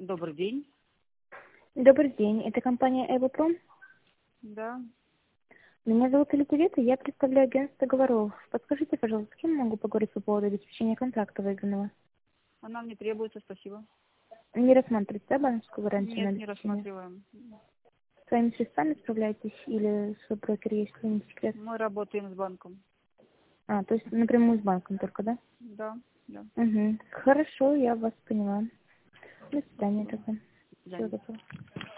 Добрый день. Добрый день, это компания Эвопром. Да. Меня зовут Елизавета, я представляю агентство договоров. Подскажите, пожалуйста, с кем могу поговорить по поводу обеспечения контракта выигранного? Она мне требуется, спасибо. Не рассматриваете, да, банковскую гарантию на Нет, не обеспечение? рассматриваем. Своими средствами справляетесь или свой брокер есть, если не секрет? Мы работаем с банком. То есть напрямую с банком только, да? Да, да. Угу. Хорошо, я вас поняла. До свидания Спасибо. тогда. До Всего свидания. доброго.